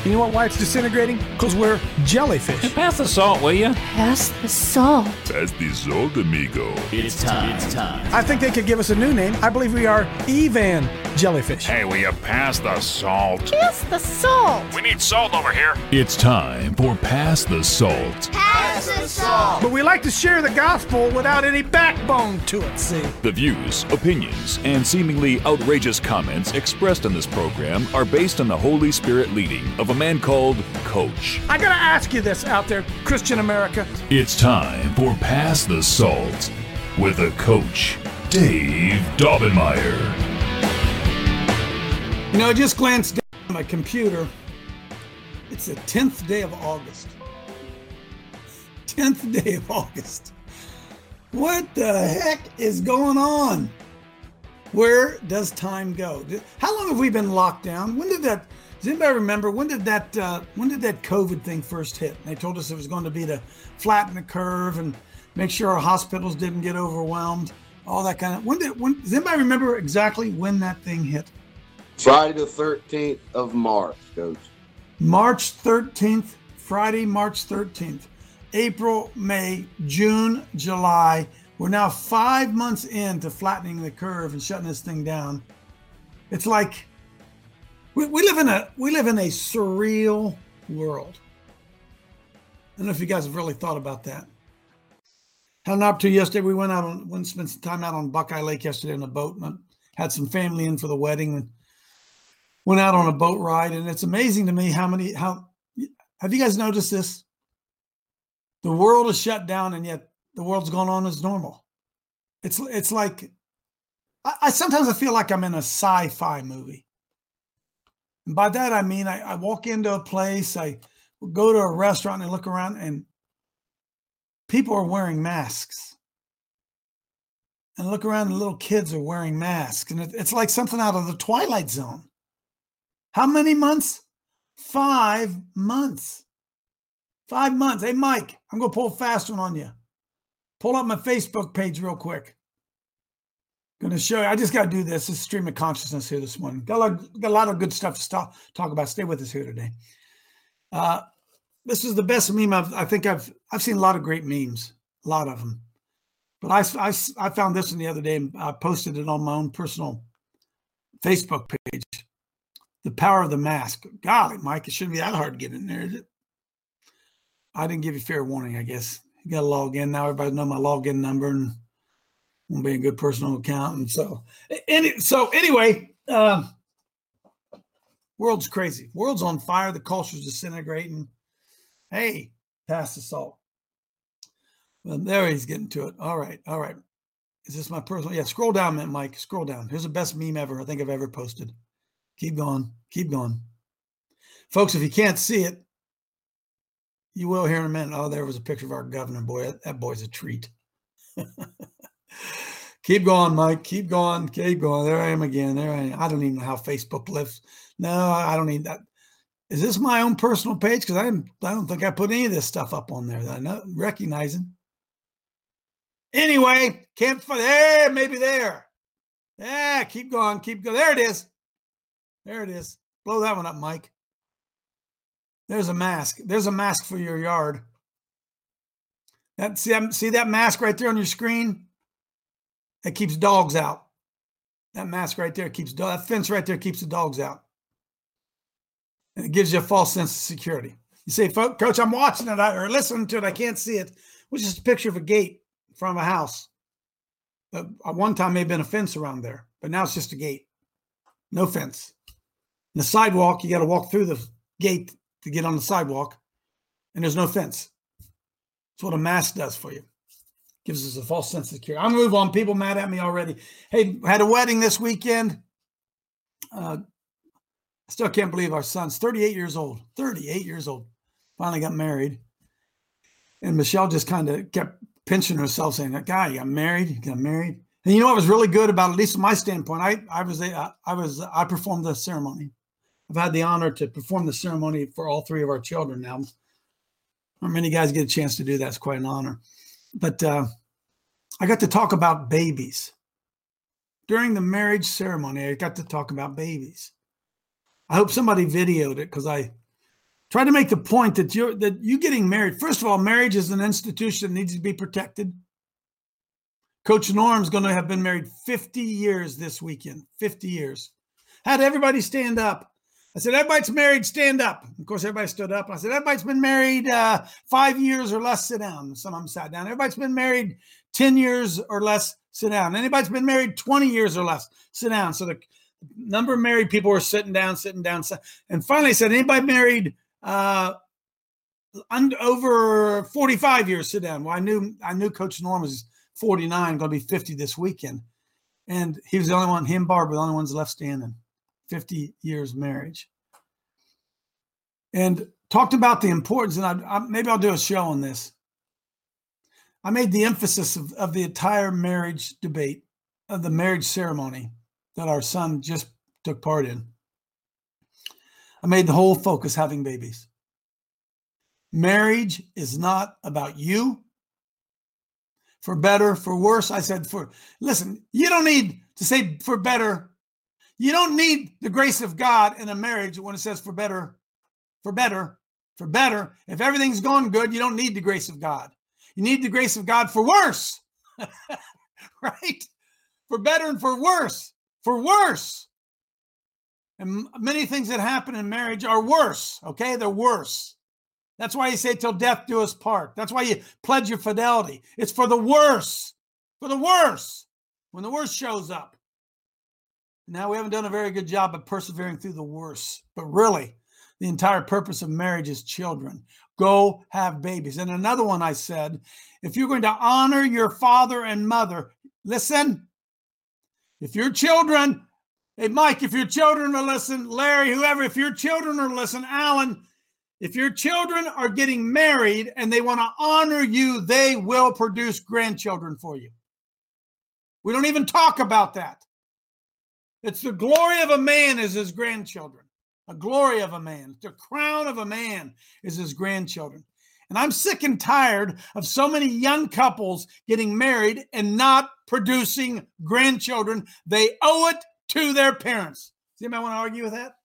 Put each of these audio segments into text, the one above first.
You know why it's disintegrating? Because we're jellyfish. Pass the salt, will you? Pass the salt. Pass the salt, amigo. It's time. I think they could give us a new name. I believe we are Evan jellyfish. Hey, will you pass the salt? Pass the salt. We need salt over here. It's time for Pass the Salt. Pass the salt. But we like to share the gospel without any backbone to it, see? The views, opinions, and seemingly outrageous comments expressed in this program are based on the Holy Spirit leading of a man called Coach. I gotta ask you this out there, Christian America. It's time for Pass the Salt with a coach, Dave Daubenmire. You know, I just glanced down at my computer. It's the 10th day of August. 10th day of August. What the heck is going on? Where does time go? How long have we been locked down? Does anybody remember when did that COVID thing first hit? They told us it was going to be to flatten the curve and make sure our hospitals didn't get overwhelmed, all that kind of. Does anybody remember exactly when that thing hit? Friday the 13th of March, Coach. March 13th, Friday, March 13th. April, May, June, July. We're now 5 months into flattening the curve and shutting this thing down. It's like we live in a surreal world. I don't know if you guys have really thought about that. Had an opportunity yesterday. We spent some time out on Buckeye Lake yesterday on a boat. And had some family in for the wedding and went out on a boat ride. And it's amazing to me how have you guys noticed this? The world is shut down and yet the world's going on as normal. It's like, I sometimes I feel like I'm in a sci-fi movie. And by that, I mean, I walk into a place, I go to a restaurant and look around and people are wearing masks. And I look around and little kids are wearing masks. And it's like something out of the Twilight Zone. How many months? 5 months. 5 months. Hey, Mike, I'm going to pull a fast one on you. Pull up my Facebook page real quick. Going to show you. I just got to do this. This is stream of consciousness here this morning. Got a lot of good stuff to talk about. Stay with us here today. This is the best meme I think I've seen a lot of great memes, a lot of them. But I found this one the other day and I posted it on my own personal Facebook page. The power of the mask. Golly, Mike, it shouldn't be that hard to get in there, is it? I didn't give you fair warning, I guess. You got to log in. Now everybody knows my login number and won't be a good personal account. And so anyway, world's crazy. World's on fire. The culture's disintegrating. Hey, pass the salt. Well, there he's getting to it. All right. Is this my personal? Yeah, scroll down, man, Mike. Scroll down. Here's the best meme ever I think I've ever posted. Keep going. Folks, if you can't see it, you will hear in a minute. Oh, there was a picture of our governor. Boy, that boy's a treat. Keep going, Mike. Keep going. There I am again. I don't even know how Facebook lives. No, I don't need that. Is this my own personal page? Because I don't think I put any of this stuff up on there that I'm not recognizing. Anyway, can't find there, maybe there. Yeah, keep going. There it is. Blow that one up, Mike. There's a mask. There's a mask for your yard. See that mask right there on your screen? That keeps dogs out. That mask right there that fence right there keeps the dogs out. And it gives you a false sense of security. You say, Coach, I'm watching it or listening to it. I can't see it. Which is a picture of a gate in front of a house. At one time may have been a fence around there, but now it's just a gate. No fence. And the sidewalk, you got to walk through the gate to get on the sidewalk, and there's no fence. That's what a mask does for you. Gives us a false sense of security. I'll move on. People mad at me already. Hey, had a wedding this weekend. I still can't believe our son's 38 years old. 38 years old. Finally got married. And Michelle just kind of kept pinching herself saying, that guy, you got married. And you know what was really good about it, at least from my standpoint, I performed the ceremony. I've had the honor to perform the ceremony for all three of our children now. Not many guys get a chance to do that. It's quite an honor. But I got to talk about babies. During the marriage ceremony, I got to talk about babies. I hope somebody videoed it because I try to make the point that you getting married. First of all, marriage is an institution that needs to be protected. Coach Norm's going to have been married 50 years this weekend. 50 years. Had everybody stand up. I said, everybody's married, stand up. Of course, everybody stood up. I said, everybody's been married 5 years or less, sit down. Some of them sat down. Everybody's been married 10 years or less, sit down. Anybody's been married 20 years or less, sit down. So the number of married people were sitting down. And finally I said, anybody married over 45 years, sit down. Well, I knew Coach Norm was 49, going to be 50 this weekend. And he was the only one, him and Barb were the only ones left standing. 50 years marriage. And talked about the importance, and maybe I'll do a show on this. I made the emphasis of the entire marriage debate, of the marriage ceremony that our son just took part in. I made the whole focus having babies. Marriage is not about you. For better, for worse. I said, listen, you don't need to say for better. You don't need the grace of God in a marriage when it says for better, for better, for better. If everything's going good, you don't need the grace of God. You need the grace of God for worse, right? For better and for worse, for worse. And many things that happen in marriage are worse, okay? They're worse. That's why you say till death do us part. That's why you pledge your fidelity. It's for the worse, when the worst shows up. Now, we haven't done a very good job of persevering through the worst, but really, the entire purpose of marriage is children. Go have babies. And another one I said, if you're going to honor your father and mother, listen, if your children, hey, Mike, if your children are listening, Larry, whoever, if your children are listening, Alan, if your children are getting married and they want to honor you, they will produce grandchildren for you. We don't even talk about that. It's the glory of a man is his grandchildren. A glory of a man. The crown of a man is his grandchildren. And I'm sick and tired of so many young couples getting married and not producing grandchildren. They owe it to their parents. Does anybody want to argue with that?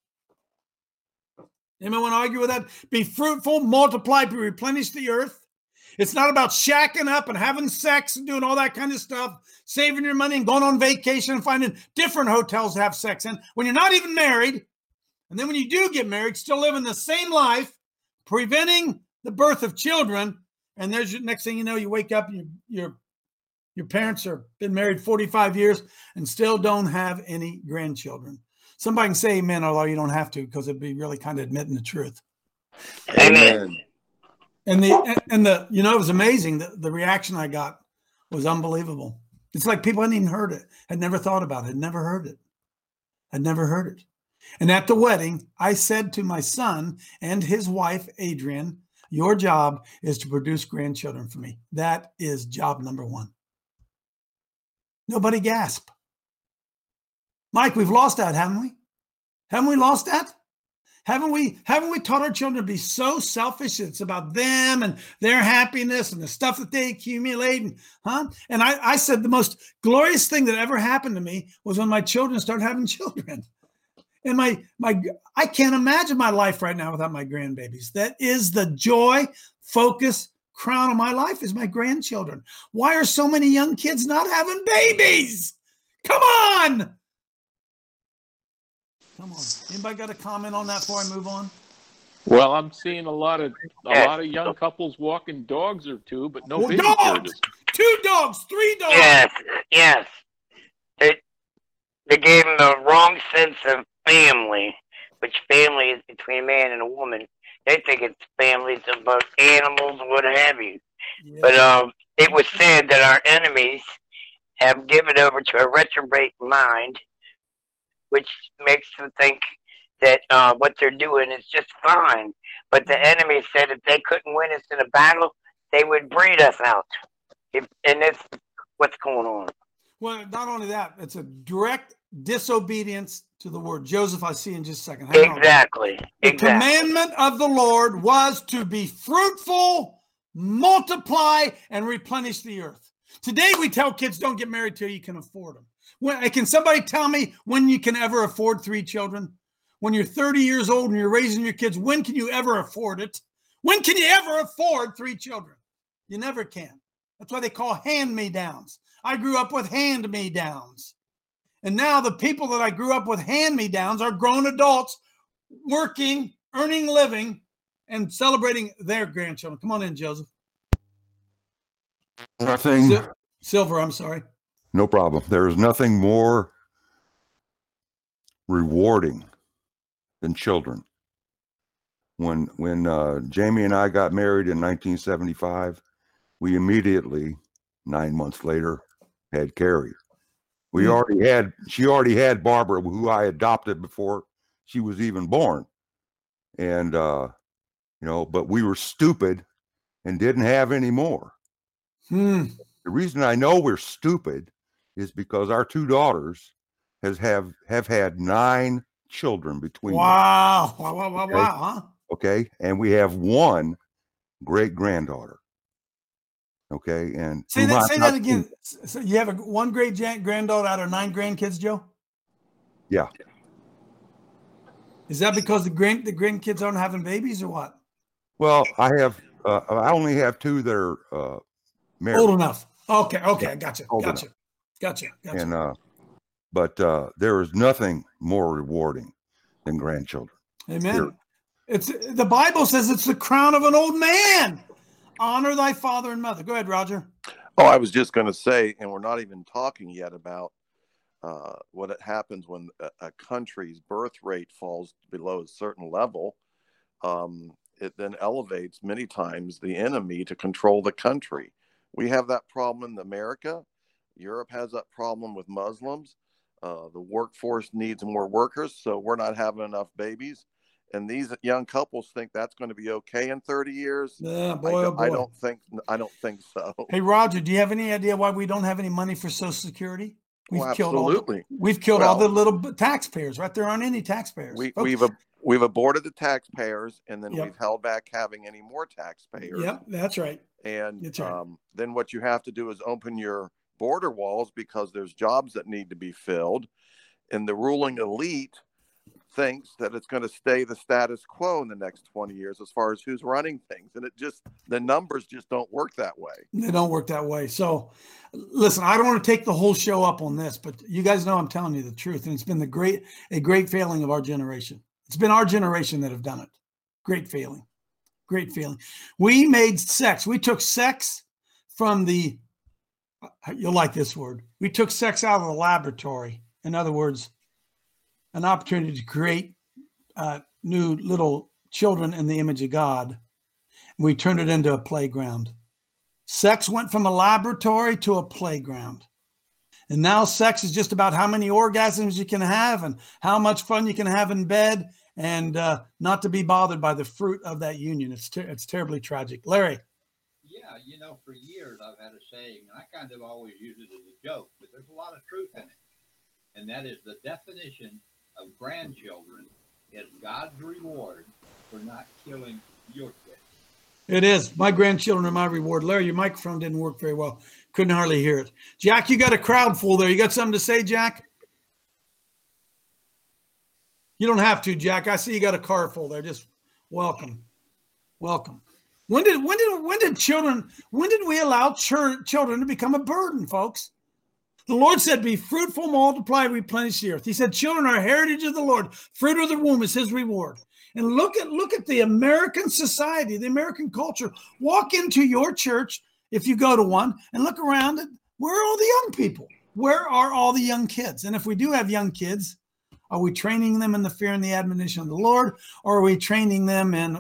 Anybody want to argue with that? Be fruitful, multiply, replenish the earth. It's not about shacking up and having sex and doing all that kind of stuff, saving your money and going on vacation and finding different hotels to have sex in when you're not even married. And then when you do get married, still living the same life, preventing the birth of children. And there's your next thing you know, you wake up and your parents are been married 45 years and still don't have any grandchildren. Somebody can say amen, although you don't have to, because it'd be really kind of admitting the truth. Amen. And the you know, it was amazing. The reaction I got was unbelievable. It's like people hadn't even heard it, had never thought about it, had never heard it. And at the wedding, I said to my son and his wife, Adrian, your job is to produce grandchildren for me. That is job number one. Nobody gasped. Mike, we've lost that, haven't we? Haven't we lost that? Haven't we taught our children to be so selfish? It's about them and their happiness and the stuff that they accumulate. And I said the most glorious thing that ever happened to me was when my children started having children. And I can't imagine my life right now without my grandbabies. That is the joy, focus, crown of my life is my grandchildren. Why are so many young kids not having babies? Come on. Anybody got a comment on that before I move on? Well, I'm seeing a lot of young couples walking dogs or two, but no baby dogs. 2 dogs, 3 dogs. Yes. They gave them the wrong sense of family, which family is between a man and a woman. They think it's families about animals, what have you. Yeah. But it was said that our enemies have given over to a retrograde mind, which makes them think that what they're doing is just fine. But the enemy said if they couldn't win us in a battle, they would breed us out. And that's what's going on. Well, not only that, it's a direct disobedience to the word. Joseph, I see in just a second. Exactly. The commandment of the Lord was to be fruitful, multiply, and replenish the earth. Today, we tell kids don't get married till you can afford them. Can somebody tell me when you can ever afford 3 children? when you're 30 years old and you're raising your kids, when can you ever afford it? When can you ever afford 3 children? You never can. That's why they call hand-me-downs. I grew up with hand-me-downs. And now the people that I grew up with hand-me-downs are grown adults working, earning living, and celebrating their grandchildren. Come on in, Joseph. Nothing. Silver, I'm sorry. No problem. There is nothing more rewarding than children. When Jamie and I got married in 1975, we immediately, 9 months later, had Carrie. She already had Barbara, who I adopted before she was even born. And, but we were stupid and didn't have any more. The reason I know we're stupid is because our 2 daughters have had 9 children between them. Wow, Okay? huh? Okay, and we have 1 great-granddaughter. Okay, and say that again. So you have one great-granddaughter out of 9 grandkids, Joe? Yeah. Is that because the grandkids aren't having babies or what? Well, I only have 2 that are married. Old enough. Okay, Yeah, gotcha. And but there is nothing more rewarding than grandchildren. Amen. Here. It's the Bible says it's the crown of an old man. Honor thy father and mother. Go ahead, Roger. Oh, I was just going to say, and we're not even talking yet about what happens when a country's birth rate falls below a certain level. It then elevates many times the enemy to control the country. We have that problem in America. Europe has that problem with Muslims. The workforce needs more workers, so we're not having enough babies. And these young couples think that's going to be okay in 30 years. Yeah, boy, I don't think so. Hey, Roger, do you have any idea why we don't have any money for Social Security? We've killed all the little taxpayers, right? There aren't any taxpayers. We've aborted the taxpayers, and then we've held back having any more taxpayers. Yep, that's right. And that's right. Then what you have to do is open your border walls because there's jobs that need to be filled. And the ruling elite thinks that it's going to stay the status quo in the next 20 years as far as who's running things. And the numbers just don't work that way. They don't work that way. So listen, I don't want to take the whole show up on this, but you guys know I'm telling you the truth. And it's been a great failing of our generation. It's been our generation that have done it. Great failing. We made sex. We took sex from you'll like this word. We took sex out of the laboratory. In other words, an opportunity to create new little children in the image of God. We turned it into a playground. Sex went from a laboratory to a playground. And now sex is just about how many orgasms you can have and how much fun you can have in bed and not to be bothered by the fruit of that union. It's terribly tragic. Larry. Yeah, for years I've had a saying, and I kind of always use it as a joke, but there's a lot of truth in it. And that is the definition of grandchildren is God's reward for not killing your kids. It is. My grandchildren are my reward. Larry, your microphone didn't work very well. Couldn't hardly hear it. Jack, you got a crowd full there. You got something to say, Jack? You don't have to, Jack. I see you got a car full there. Just welcome. When did we allow children to become a burden, folks? The Lord said, be fruitful, multiply, replenish the earth. He said, children are heritage of the Lord. Fruit of the womb is his reward. And look at the American society, the American culture. Walk into your church, if you go to one, and look around it. Where are all the young people? Where are all the young kids? And if we do have young kids, are we training them in the fear and the admonition of the Lord? Or are we training them in...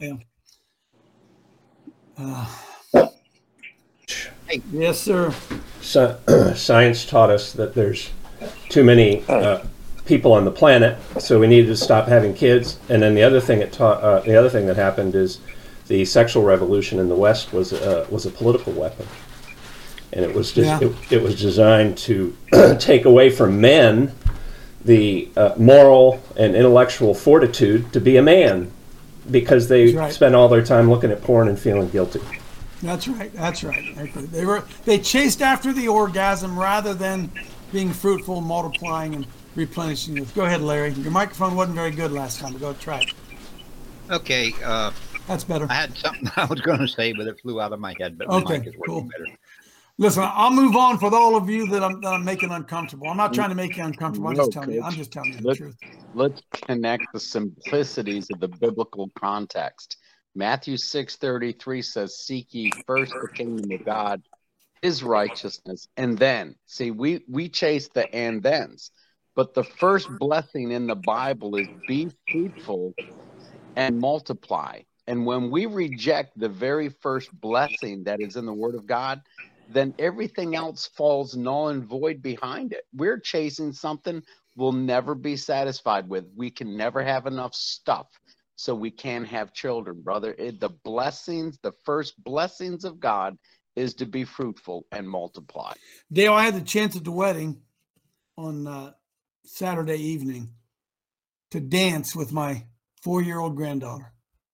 yes, sir. Science taught us that there's too many people on the planet, so we needed to stop having kids. And then the other thing that happened is the sexual revolution in the West was a political weapon, and it was it was designed to take away from men the moral and intellectual fortitude to be a man, because they spend all their time looking at porn and feeling guilty. That's right. They chased after the orgasm rather than being fruitful, multiplying, and replenishing youth. Go ahead, Larry. Your microphone wasn't very good last time, but go try it. Okay. That's better. I had something I was going to say, but it flew out of my head. But okay, the mic is working better. Listen, I'll move on for all of you that I'm making uncomfortable. I'm not trying to make you uncomfortable. I'm just telling you the truth. Let's connect the simplicities of the biblical context. Matthew 6:33 says, "Seek ye first the kingdom of God, His righteousness, and then." See, we chase the and thens, but the first blessing in the Bible is be fruitful and multiply. And when we reject the very first blessing that is in the Word of God, then everything else falls null and void behind it. We're chasing something we'll never be satisfied with. We can never have enough stuff, so we can't have children, brother. The blessings, the first blessings of God is to be fruitful and multiply. Dale, I had the chance at the wedding on Saturday evening to dance with my 4-year-old granddaughter.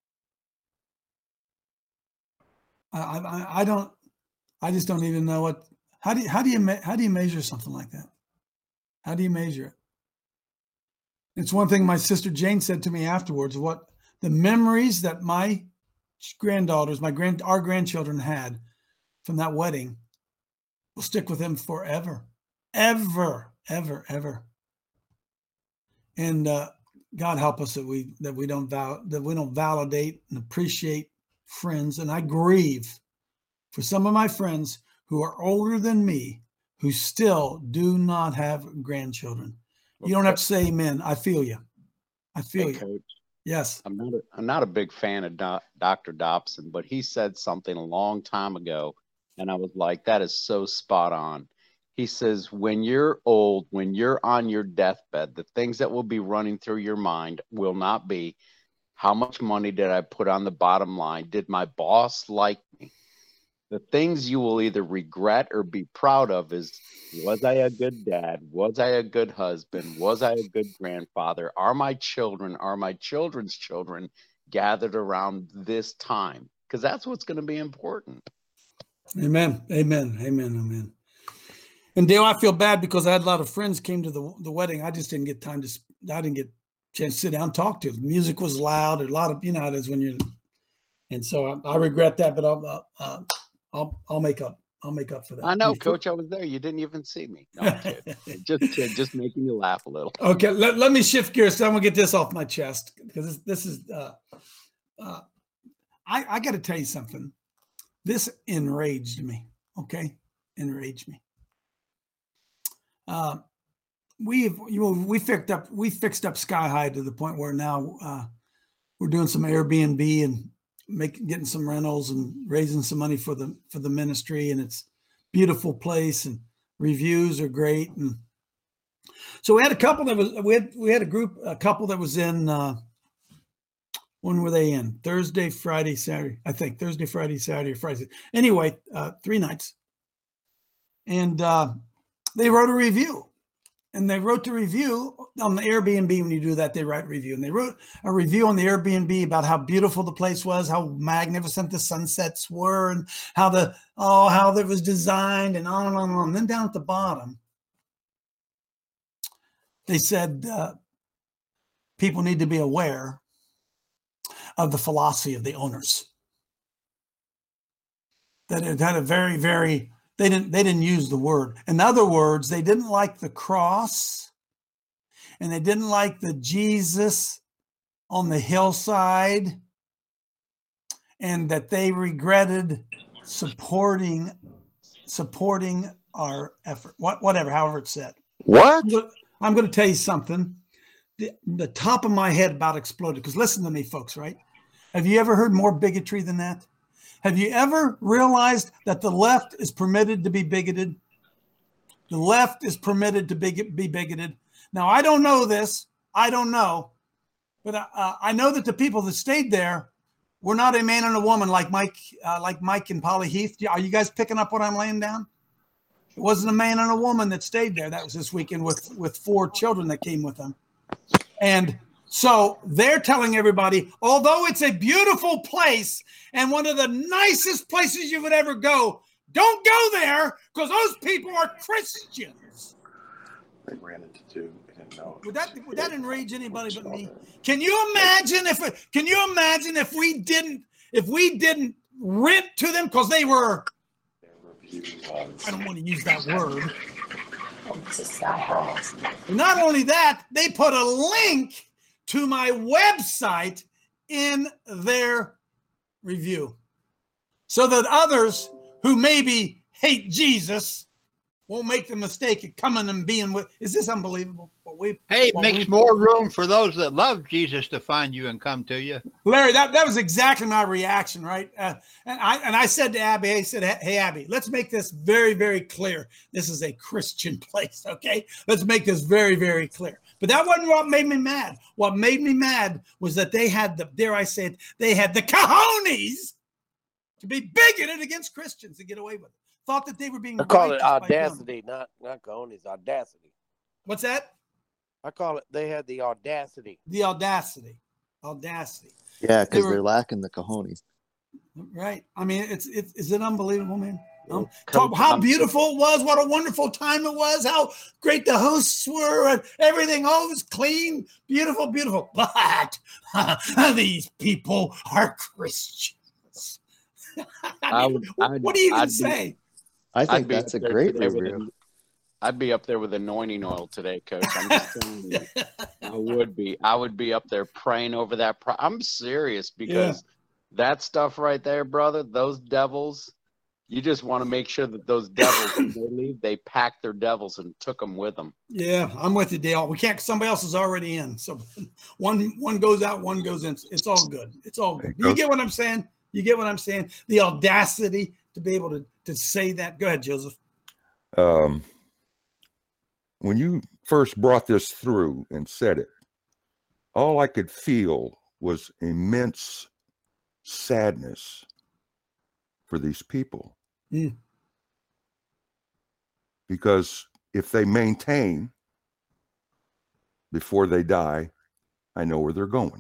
I just don't even know how do you measure something like that? How do you measure it? It's one thing my sister Jane said to me afterwards, what the memories that my granddaughters, our grandchildren had from that wedding will stick with them forever, ever, ever, ever. And God help us that we don't validate and appreciate friends. And I grieve for some of my friends who are older than me who still do not have grandchildren. You don't have to say amen. I feel you. I feel you. Coach, yes. I'm not a big fan of Dr. Dobson, but he said something a long time ago, and I was like, that is so spot on. He says, when you're old, when you're on your deathbed, the things that will be running through your mind will not be, how much money did I put on the bottom line? Did my boss like me? The things you will either regret or be proud of is, was I a good dad? Was I a good husband? Was I a good grandfather? Are my children's children gathered around this time? Because that's what's going to be important. Amen. Amen. Amen. Amen. And Dale, I feel bad because I had a lot of friends came to the wedding. I just didn't get time I didn't get a chance to sit down and talk to them. The music was loud. A lot of, you know how it is when you're, and so I regret that, but I'll make up. I'll make up for that. I know, Coach. I was there. You didn't even see me. No, I'm kidding. just making you laugh a little. Okay, let me shift gears. So I'm gonna get this off my chest because this is. I got to tell you something. This enraged me. Okay, enraged me. We fixed up Sky High to the point where now we're doing some Airbnb and getting some rentals and raising some money for the ministry, and it's a beautiful place and reviews are great. And so we had a couple that was we had a couple that was in when were they in? Thursday, Friday, Saturday, I think. Thursday, Friday, Saturday, Friday. Anyway, 3 nights. And they wrote a review. And they wrote the review on the Airbnb. When you do that, they write a review. And they wrote a review on the Airbnb about how beautiful the place was, how magnificent the sunsets were, and how it was designed, and on and on and on. And then down at the bottom, they said people need to be aware of the philosophy of the owners. That it had a very, very, they didn't use the word. In other words, they didn't like the cross, and they didn't like the Jesus on the hillside, and that they regretted supporting our effort. Whatever, however it's said. What? I'm going to tell you something. The top of my head about exploded, because listen to me, folks, right? Have you ever heard more bigotry than that? Have you ever realized that the left is permitted to be bigoted? The left is permitted to be bigoted. Now, I don't know this. I don't know. But I know that the people that stayed there were not a man and a woman like Mike and Polly Heath. Are you guys picking up what I'm laying down? It wasn't a man and a woman that stayed there. That was this weekend with 4 children that came with them. And so they're telling everybody, although it's a beautiful place and one of the nicest places you would ever go, don't go there because those people are Christians. They ran into 2 Would that enrage anybody but me? Can you imagine if we didn't rent to them because they were, I don't want to use that word. Not only that, they put a link to my website in their review so that others who maybe hate Jesus won't make the mistake of coming and being with. Is this unbelievable? It makes more room for those that love Jesus to find you and come to you. Larry, that was exactly my reaction, right? And I said to Abby, I said, hey, Abby, let's make this very, very clear. This is a Christian place, okay? Let's make this very, very clear. But that wasn't what made me mad. What made me mad was that they had they had the cojones to be bigoted against Christians and get away with it. Thought that they were being. I call it audacity, not cojones, audacity. What's that? I call it, they had the audacity. The audacity. Yeah, because they're lacking the cojones. Right. I mean, is it unbelievable, man? How beautiful it was. What a wonderful time it was. How great the hosts were and everything. All was clean, beautiful, beautiful. But these people are Christians. What do you even say? I think that's a great review. I'd be up there with anointing oil today, Coach. I'm just telling you. I would be up there praying over that. I'm serious because that stuff right there, brother, those devils, you just want to make sure that those devils, when they leave, they pack their devils and took them with them. Yeah, I'm with you, Dale. We can't, somebody else is already in. So one goes out, one goes in. It's all good. It's all good. You get what I'm saying? You get what I'm saying? The audacity to be able to say that. Go ahead, Joseph. When you first brought this through and said it, all I could feel was immense sadness for these people. Because if they maintain before they die, I know where they're going.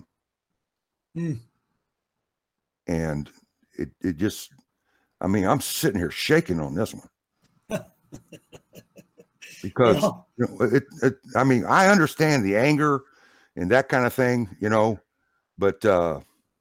And it just, I mean, I'm sitting here shaking on this one. Because I mean, I understand the anger and that kind of thing, but them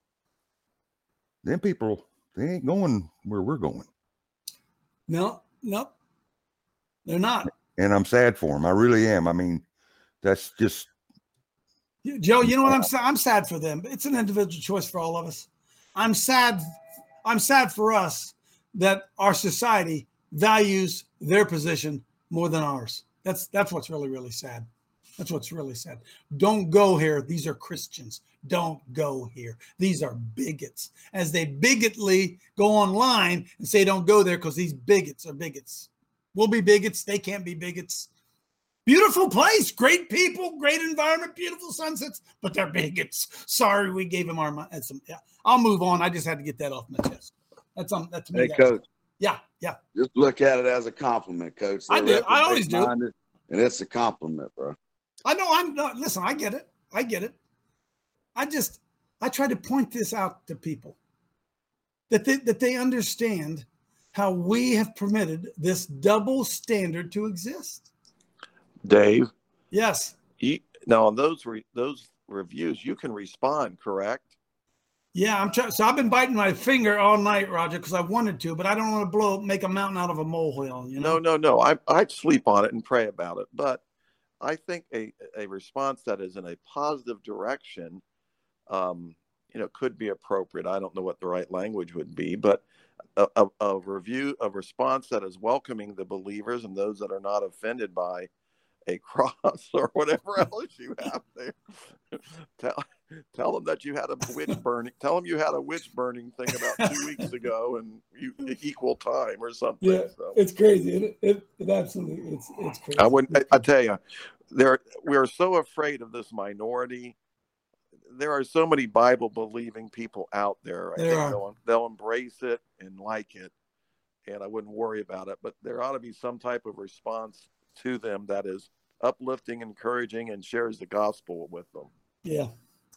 people, they ain't going where we're going. No, they're not. And I'm sad for them. I really am. I mean, that's just. Joe, you know what I'm sad for them. It's an individual choice for all of us. I'm sad for us that our society values their position more than ours. That's what's really, really sad. That's what's really sad. Don't go here. These are Christians. Don't go here. These are bigots. As they bigotly go online and say don't go there because these bigots are bigots. We'll be bigots. They can't be bigots. Beautiful place, great people, great environment, beautiful sunsets, but they're bigots. Sorry, we gave them our money. I'll move on. I just had to get that off my chest. That's me. Hey, Coach. Yeah. Just look at it as a compliment, Coach. I do. I always do. And it's a compliment, bro. I know. Listen, I get it. I try to point this out to people that they understand how we have permitted this double standard to exist. Dave. Yes. Now on those reviews, you can respond, correct? Yeah, I'm trying. So I've been biting my finger all night, Roger, because I wanted to, but I don't want to make a mountain out of a molehill. No. I'd sleep on it and pray about it, but I think a response that is in a positive direction, could be appropriate. I don't know what the right language would be, but a response that is welcoming the believers and those that are not offended by a cross or whatever else you have there. Tell them that you had a witch burning. Tell them you had a witch burning thing about 2 weeks ago, and you equal time or something. Yeah, so. It's crazy. It absolutely it's crazy. I tell you, we are so afraid of this minority. There are so many Bible believing people out there. I think they'll embrace it and like it, and I wouldn't worry about it. But there ought to be some type of response to them that is uplifting, encouraging, and shares the gospel with them. Yeah.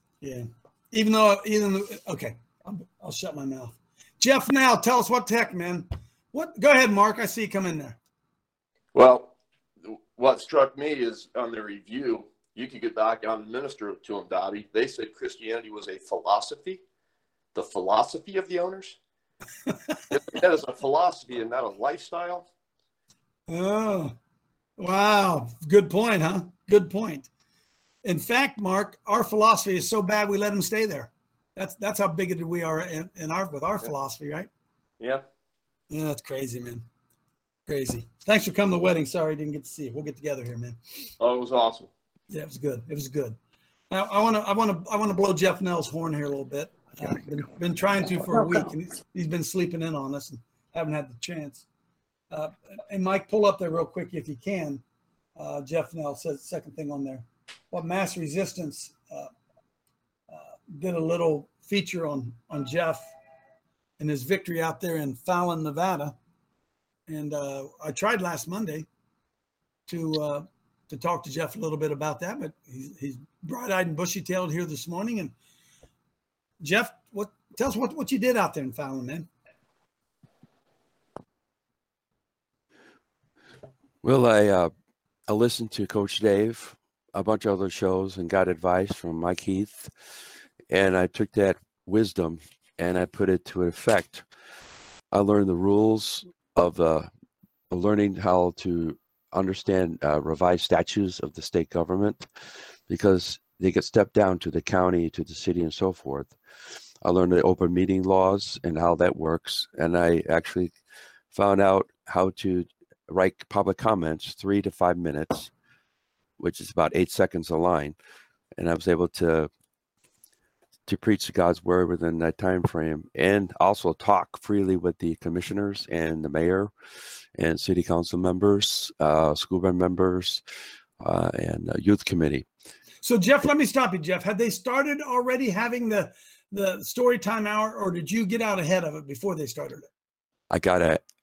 Okay, I'll shut my mouth. Jeff, now tell us what the heck, man. Go ahead, Mark. I see you come in there. Well, what struck me is on the review, you could get back on the minister to them, Dobby. They said Christianity was a philosophy, the philosophy of the owners. That is a philosophy and not a lifestyle. Oh, wow. Good point, huh? Good point. In fact, Mark, our philosophy is so bad we let them stay there. That's how bigoted we are with our philosophy, right? Yeah. Yeah, that's crazy, man. Crazy. Thanks for coming to the wedding. Sorry I didn't get to see you. We'll get together here, man. Oh, it was awesome. Yeah, it was good. It was good. Now I want to blow Jeff Nell's horn here a little bit. Been trying to for a week, and he's been sleeping in on us and haven't had the chance. And Mike, pull up there real quick if you can. Jeff Nell says second thing on there. Well, Mass Resistance did a little feature on Jeff and his victory out there in Fallon, Nevada. And I tried last Monday to talk to Jeff a little bit about that, but he's bright-eyed and bushy-tailed here this morning. And Jeff, tell us what you did out there in Fallon, man. Well, I listened to Coach Dave, a bunch of other shows, and got advice from Mike Heath, and I took that wisdom and I put it to effect. I learned the rules of learning how to understand revised statutes of the state government, because they get stepped down to the county, to the city, and so forth. I learned the open meeting laws and how that works, and I actually found out how to write public comments 3 to 5 minutes, which is about 8 seconds a line, and I was able to preach God's word within that time frame, and also talk freely with the commissioners and the mayor and city council members, school board members, and youth committee. So Jeff, let me stop you, Jeff. Had they started already having the story time hour, or did you get out ahead of it before they started it? I got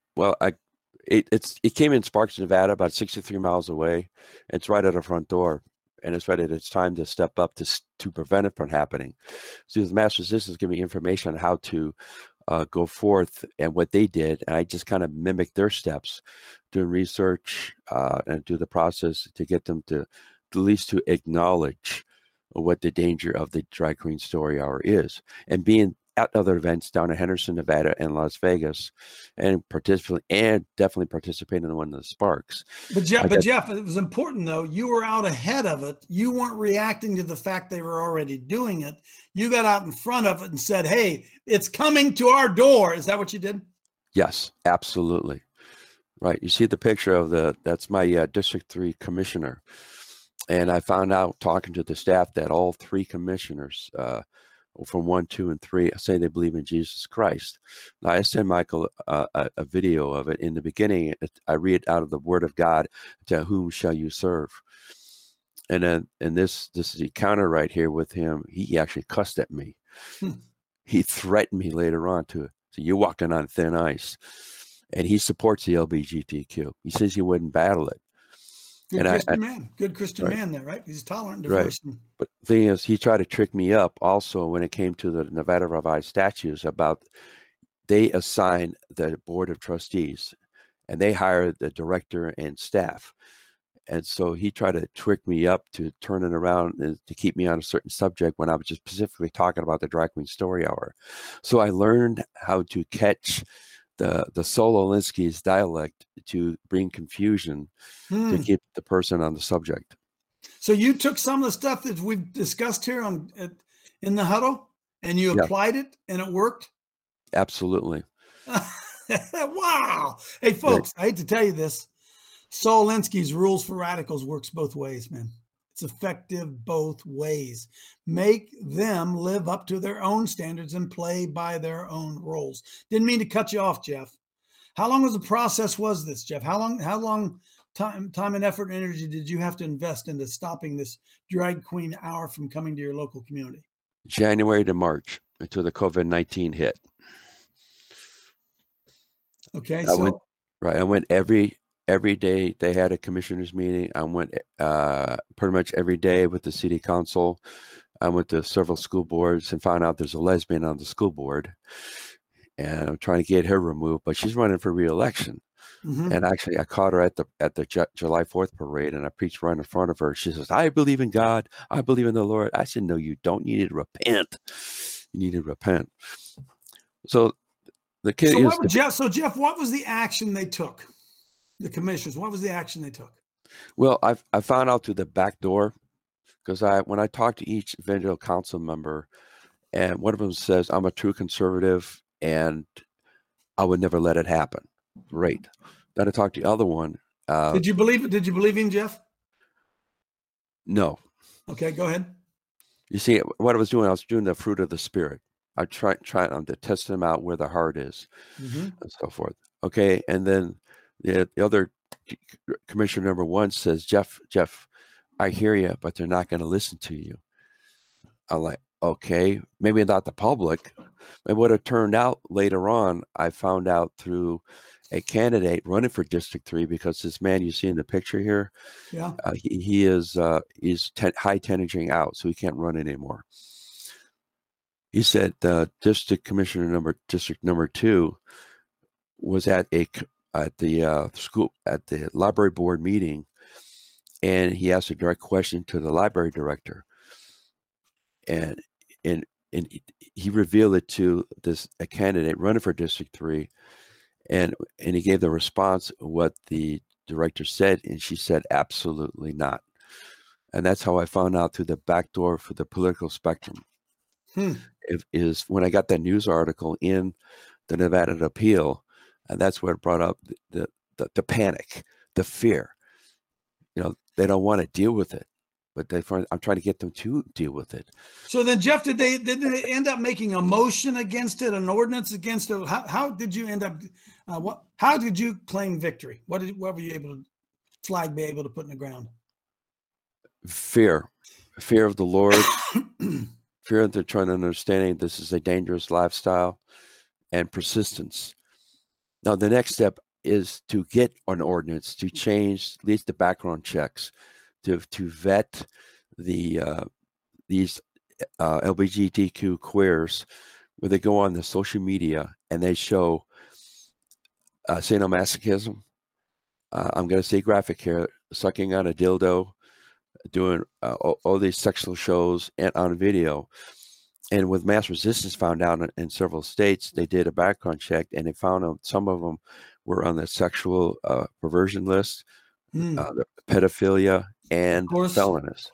it came in Sparks, Nevada, about 63 miles away. It's right at our front door. And it's right at its time to step up to prevent it from happening. So the Mass Resistance gave me information on how to go forth and what they did. And I just kind of mimicked their steps, doing research and do the process to get them to at least to acknowledge what the danger of the Drag Queen Story Hour is. And being at other events down in Henderson, Nevada, and Las Vegas, and definitely participating in the one of the Sparks. But Jeff, it was important though. You were out ahead of it. You weren't reacting to the fact they were already doing it. You got out in front of it and said, "Hey, it's coming to our door." Is that what you did? Yes, absolutely. Right. You see the picture of that's my District 3 commissioner, and I found out talking to the staff that all 3 commissioners, from 1, 2, and 3, say they believe in Jesus Christ. Now, I sent Michael a video of it. In the beginning, I read out of the Word of God, "To whom shall you serve?" And then, this is the counter right here with him. He actually cussed at me. He threatened me later on so you're walking on thin ice. And he supports the LGBTQ. He says he wouldn't battle it. Good Christian man there, right? He's tolerant, diverse. Right. But the thing is, he tried to trick me up also when it came to the Nevada Revised Statutes about they assign the board of trustees and they hire the director and staff. And so he tried to trick me up to turn it around and to keep me on a certain subject when I was just specifically talking about the Drag Queen Story Hour. So I learned how to catch the Saul Alinsky's dialect to bring confusion to keep the person on the subject. So you took some of the stuff that we've discussed here in the huddle and you applied it and it worked? Absolutely. Wow. Hey, folks, I hate to tell you this. Saul Alinsky's Rules for Radicals works both ways, man. It's effective both ways. Make them live up to their own standards and play by their own rules. Didn't mean to cut you off, Jeff. How long was the process was this, Jeff? How long time and effort and energy did you have to invest into stopping this Drag Queen Hour from coming to your local community? January to March until the COVID-19 hit. Okay. I went every day. They had a commissioners meeting. I went pretty much every day with the city council. I went to several school boards and found out there's a lesbian on the school board. And I'm trying to get her removed, but she's running for re-election. And actually, I caught her at the July 4th parade, and I preached right in front of her. She says, "I believe in God. I believe in the Lord." I said, "No, you don't. You need to repent. You need to repent." So the kid. So Jeff, what was the action they took? The commissioners. What was the action they took? Well, I found out through the back door, because when I talked to each individual council member, and one of them says, "I'm a true conservative, and I would never let it happen." Great. Then I talked to the other one. Did you believe it? Did you believe him, Jeff? No. Okay, go ahead. You see, what I was doing the fruit of the Spirit. I tried to test them out where the heart is, and so forth. Okay, and then the other commissioner number 1 says, Jeff, I hear you, but they're not going to listen to you. I'm like, okay, maybe not the public. And what it turned out later on, I found out through a candidate running for District 3, because this man you see in the picture here, he's high tenaging out, so he can't run anymore. He said district number 2 was at the library board meeting, and he asked a direct question to the library director, and he revealed it to a candidate running for District 3, and he gave the response what the director said, and she said absolutely not. And that's how I found out through the back door for the political spectrum. Is when I got that news article in the Nevada Appeal, and that's what brought up the panic, the fear. They don't want to deal with it, but I'm trying to get them to deal with it. So then, Jeff, did they end up making a motion against it, an ordinance against it? How did you end up? How did you claim victory? What were you able to be able to put in the ground? Fear of the Lord. Fear that they're trying to understand this is a dangerous lifestyle, and persistence. Now, the next step is to get an ordinance to change at least the background checks, to vet these LGBTQ queers, where they go on the social media and they show sadomasochism. I'm going to say graphic here: sucking on a dildo, doing all these sexual shows and on video. And with Mass Resistance found out in several states, they did a background check, and they found out some of them were on the sexual perversion list, the pedophilia, and felonious.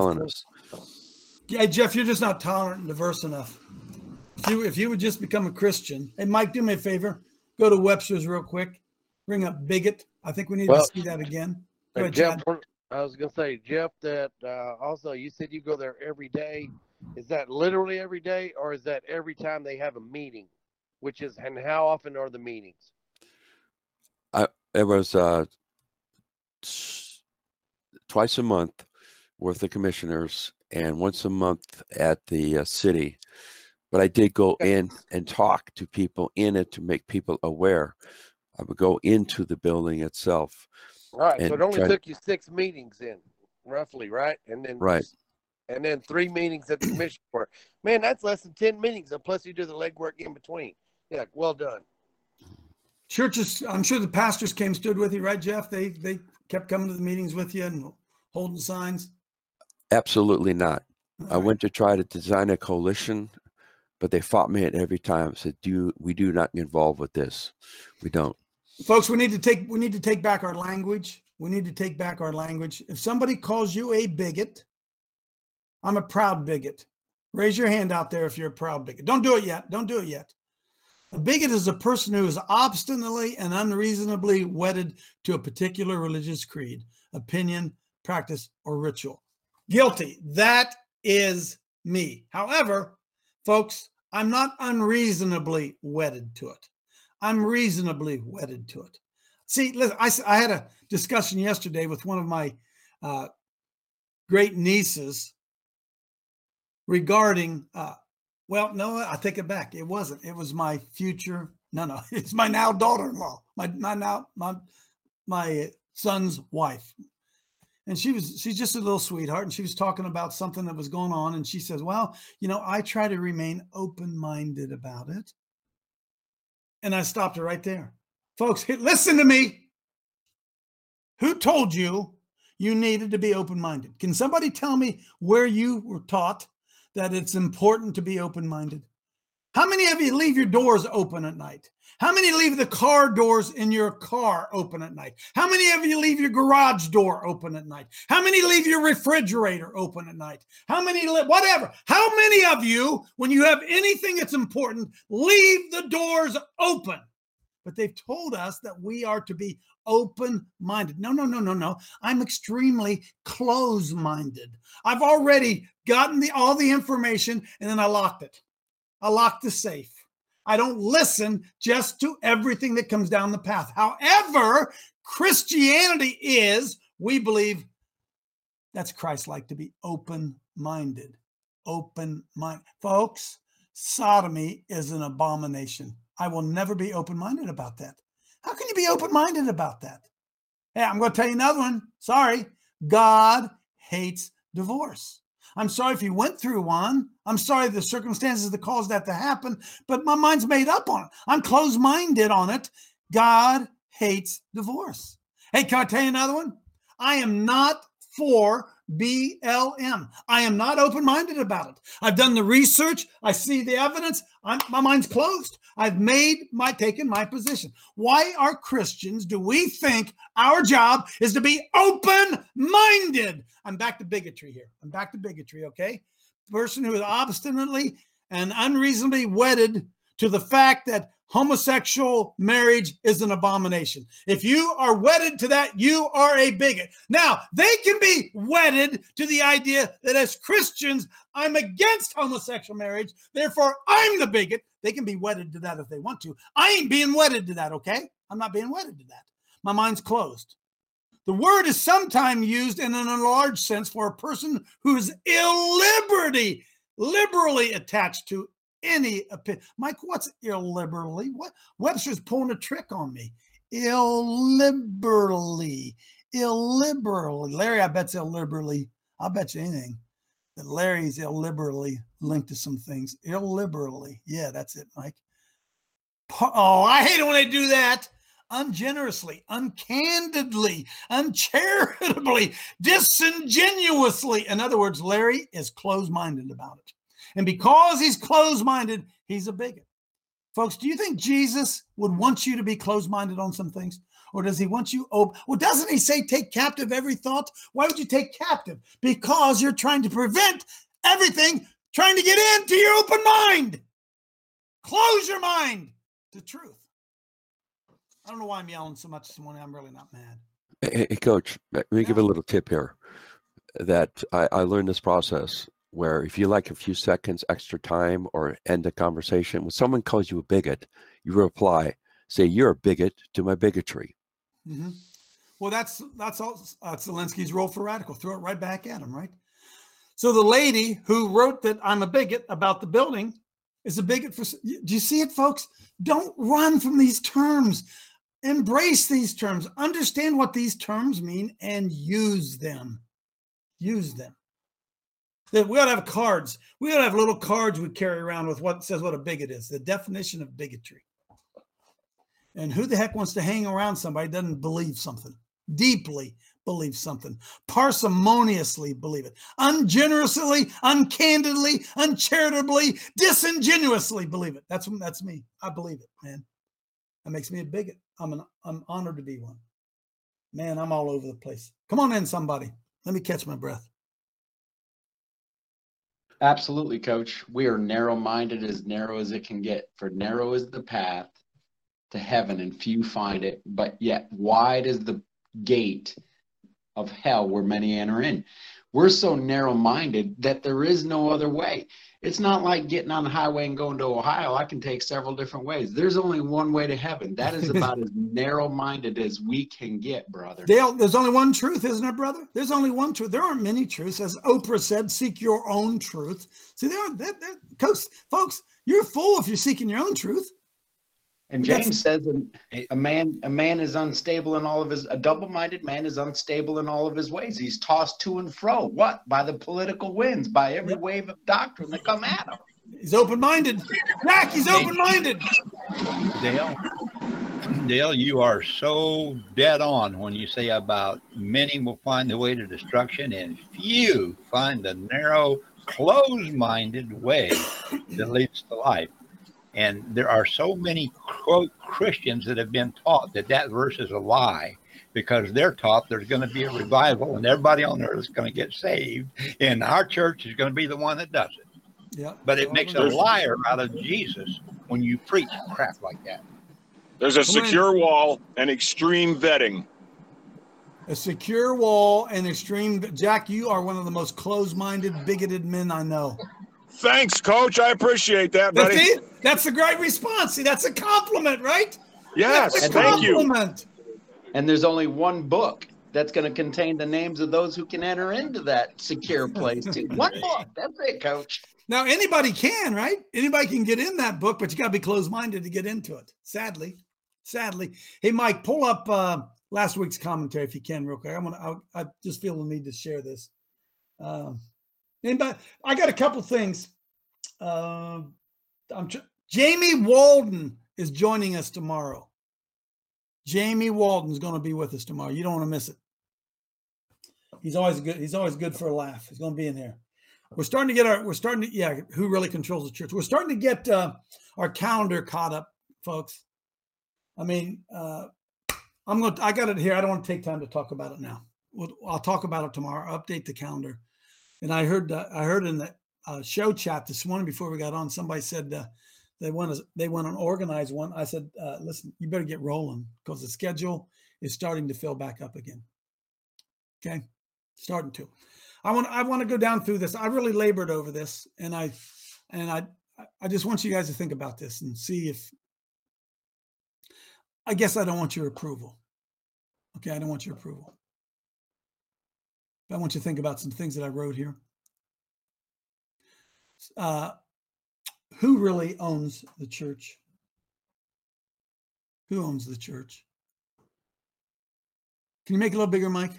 Yeah, Jeff, you're just not tolerant and diverse enough. If you would just become a Christian. Hey, Mike, do me a favor. Go to Webster's real quick. Bring up bigot. I think we need to see that again. Go ahead, Jeff, I was going to say, Jeff, that also you said you go there every day. Is that literally every day, or is that every time they have a meeting? And how often are the meetings? It was twice a month with the commissioners, and once a month at the city. But I did go in and talk to people in it to make people aware. I would go into the building itself. All right, so it only took you 6 meetings in, roughly, right? And then right. And then 3 meetings at the commission court. Man, that's less than 10 meetings, and plus you do the legwork in between. Yeah, well done. Churches, I'm sure the pastors stood with you, right, Jeff? They kept coming to the meetings with you and holding signs? Absolutely not. I went to try to design a coalition, but they fought me at every time. Said, we do not get involved with this. We don't. Folks, we need to take back our language. We need to take back our language. If somebody calls you a bigot, I'm a proud bigot. Raise your hand out there if you're a proud bigot. Don't do it yet. Don't do it yet. A bigot is a person who is obstinately and unreasonably wedded to a particular religious creed, opinion, practice, or ritual. Guilty. That is me. However, folks, I'm not unreasonably wedded to it. I'm reasonably wedded to it. See, listen, I had a discussion yesterday with one of my great nieces regarding, well, no, I take it back. It wasn't. It was my future. No, it's my now daughter-in-law, my son's wife. And she's just a little sweetheart. And she was talking about something that was going on. And she says, well, I try to remain open-minded about it. And I stopped her right there. Folks, listen to me. Who told you you needed to be open-minded? Can somebody tell me where you were taught that it's important to be open-minded? How many of you leave your doors open at night? How many leave the car doors in your car open at night? How many of you leave your garage door open at night? How many leave your refrigerator open at night? How many, whatever. How many of you, when you have anything that's important, leave the doors open? But they've told us that we are to be open-minded. No. I'm extremely close-minded. I've already gotten all the information, and then I locked it. I locked the safe. I don't listen just to everything that comes down the path. However, Christianity is, we believe, that's Christ-like, to be open-minded. Open-minded. Folks, sodomy is an abomination. I will never be open-minded about that. How can you be open-minded about that? Hey, I'm going to tell you another one. Sorry. God hates divorce. I'm sorry if you went through one. I'm sorry the circumstances that caused that to happen, but my mind's made up on it. I'm closed-minded on it. God hates divorce. Hey, can I tell you another one? I am not for BLM. I am not open-minded about it. I've done the research. I see the evidence. My mind's closed. I've taken my position. Why are Christians, do we think our job is to be open-minded? I'm back to bigotry here. I'm back to bigotry, okay? The person who is obstinately and unreasonably wedded to the fact that homosexual marriage is an abomination. If you are wedded to that, you are a bigot. Now, they can be wedded to the idea that as Christians, I'm against homosexual marriage, therefore I'm the bigot. They can be wedded to that if they want to. I ain't being wedded to that, okay? I'm not being wedded to that. My mind's closed. The word is sometimes used in an enlarged sense for a person who is liberally attached to any opinion. Mike, what's illiberally? What? Webster's pulling a trick on me. Illiberally. Larry, I bet's illiberally. I'll bet you anything that Larry's illiberally linked to some things. Illiberally. Yeah, that's it, Mike. Oh, I hate it when they do that. Ungenerously, uncandidly, uncharitably, disingenuously. In other words, Larry is closed-minded about it. And because he's closed-minded, he's a bigot. Folks, do you think Jesus would want you to be closed-minded on some things? Or does he want you open? Well, doesn't he say take captive every thought? Why would you take captive? Because you're trying to prevent everything trying to get into your open mind. Close your mind to truth. I don't know why I'm yelling so much this morning. I'm really not mad. Hey, Coach, let me give a little tip here that I learned this process where if you like a few seconds extra time or end a conversation, when someone calls you a bigot, you reply, say, you're a bigot to my bigotry. Mm-hmm. Well, that's all Zelensky's role for radical. Throw it right back at him, right? So the lady who wrote that I'm a bigot about the building is a bigot for, do you see it, folks? Don't run from these terms. Embrace these terms. Understand what these terms mean and use them. Use them. That we ought to have cards. We ought to have little cards we carry around with what says what a bigot is, the definition of bigotry. And who the heck wants to hang around somebody who doesn't believe something, deeply believe something, parsimoniously believe it, ungenerously, uncandidly, uncharitably, disingenuously believe it. That's me. I believe it, man. That makes me a bigot. I'm honored to be one. Man, I'm all over the place. Come on in, somebody. Let me catch my breath. Absolutely, Coach. We are narrow-minded, as narrow as it can get. For narrow is the path to heaven, and few find it. But yet wide is the gate of hell where many enter in. We're so narrow-minded that there is no other way. It's not like getting on the highway and going to Ohio. I can take several different ways. There's only one way to heaven. That is about as narrow-minded as we can get, brother. Dale, there's only one truth, isn't there, brother? There's only one truth. There aren't many truths. As Oprah said, seek your own truth. See, folks, you're a fool if you're seeking your own truth. And James says a man is unstable in all of his, a double-minded man is unstable in all of his ways. He's tossed to and fro. What? By the political winds, by every wave of doctrine that come at him. He's open-minded. Jack, he's open-minded. Dale, Dale, you are so dead on when you say about many will find the way to destruction and few find the narrow, closed-minded way that leads to life. And there are so many Christians that have been taught that that verse is a lie, because they're taught there's going to be a revival and everybody on earth is going to get saved, and our church is going to be the one that does it. Yeah. But it makes a liar out of Jesus when you preach crap like that. There's a secure wall and extreme vetting. A secure wall and extreme. Jack, you are one of the most closed-minded, bigoted men I know. Thanks, Coach. I appreciate that, buddy. See? That's a great response. See, that's a compliment, right? Yes, thank you. And there's only one book that's going to contain the names of those who can enter into that secure place, too. One book. That's it, Coach. Now, anybody can, right? Anybody can get in that book, but you got to be closed-minded to get into it. Sadly. Hey, Mike, pull up last week's commentary if you can, real quick. I just feel the need to share this. Anybody? I got a couple things. Jamie Walden is joining us tomorrow. Jamie Walden's going to be with us tomorrow. You don't want to miss it. He's always good. He's always good for a laugh. He's going to be in here. Who really controls the church? We're starting to get our calendar caught up, folks. I mean, I got it here. I don't want to take time to talk about it now. I'll talk about it tomorrow. I'll update the calendar. And I heard in the show chat this morning before we got on, somebody said they want to organize one. I said, listen, you better get rolling because the schedule is starting to fill back up again. Okay, starting to. I want to go down through this. I really labored over this, and I just want you guys to think about this and see if. I guess I don't want your approval. Okay, I don't want your approval. But I want you to think about some things that I wrote here. Who really owns the church? Who owns the church? Can you make it a little bigger, Mike?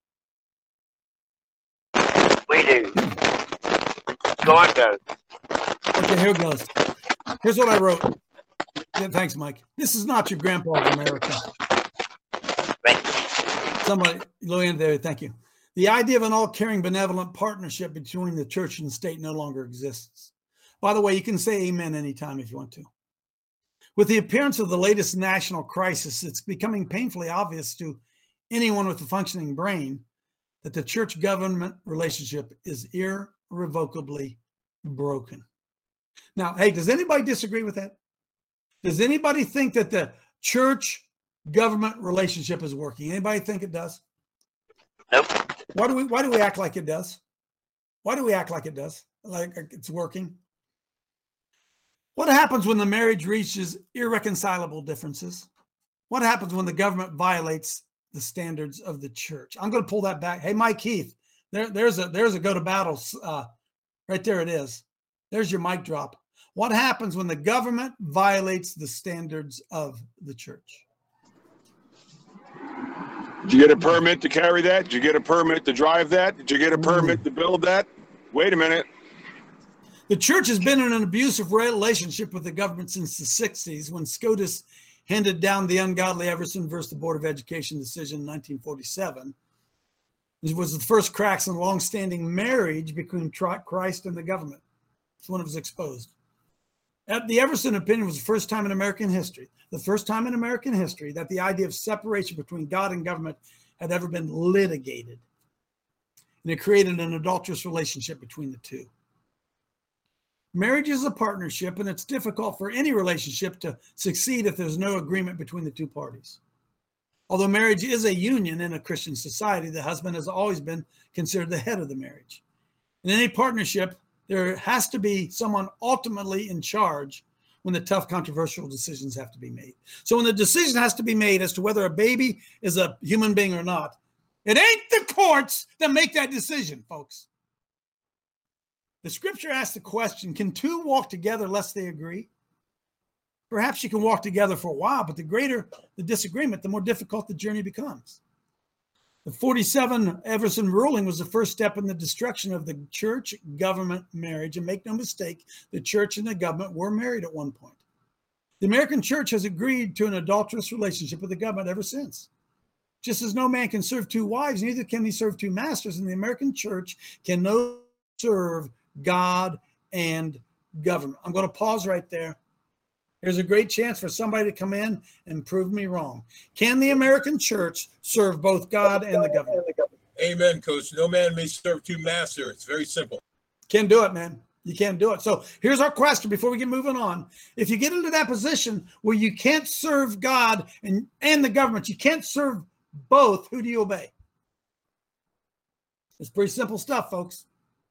We do. Go on, guys. Okay, here it goes. Here's what I wrote. Yeah, thanks, Mike. This is not your grandpa's America. Somebody, Luann, there, thank you. The idea of an all-caring, benevolent partnership between the church and the state no longer exists. By the way, you can say amen anytime if you want to. With the appearance of the latest national crisis, it's becoming painfully obvious to anyone with a functioning brain that the church-government relationship is irrevocably broken. Now, hey, does anybody disagree with that? Does anybody think that the church-government relationship is working? Anybody think it does? Nope. Why do we act like it does? Why do we act like it does? Like it's working? What happens when the marriage reaches irreconcilable differences? What happens when the government violates the standards of the church? I'm going to pull that back. Hey, Mike Heath, there's a go to battle. Right there it is. There's your mic drop. What happens when the government violates the standards of the church? Did you get a permit to carry that? Did you get a permit to drive that? Did you get a permit to build that? Wait a minute. The church has been in an abusive relationship with the government since the 60s when SCOTUS handed down the ungodly Everson versus the Board of Education decision in 1947. It was the first cracks in long-standing marriage between Christ and the government. It's when it was exposed. The Everson opinion was the first time in American history that the idea of separation between God and government had ever been litigated. And it created an adulterous relationship between the two. Marriage is a partnership, and it's difficult for any relationship to succeed if there's no agreement between the two parties. Although marriage is a union in a Christian society, the husband has always been considered the head of the marriage. In any partnership, there has to be someone ultimately in charge when the tough, controversial decisions have to be made. So when the decision has to be made as to whether a baby is a human being or not, it ain't the courts that make that decision, folks. The scripture asks the question, can two walk together lest they agree? Perhaps you can walk together for a while, but the greater the disagreement, the more difficult the journey becomes. The 47 Everson ruling was the first step in the destruction of the church-government marriage. And make no mistake, the church and the government were married at one point. The American church has agreed to an adulterous relationship with the government ever since. Just as no man can serve two wives, neither can he serve two masters. And the American church can no serve God and government. I'm going to pause right there. There's a great chance for somebody to come in and prove me wrong. Can the American church serve both God and the government? Amen, Coach. No man may serve two masters. It's very simple. Can't do it, man. You can't do it. So here's our question before we get moving on. If you get into that position where you can't serve God and the government, you can't serve both, who do you obey? It's pretty simple stuff, folks.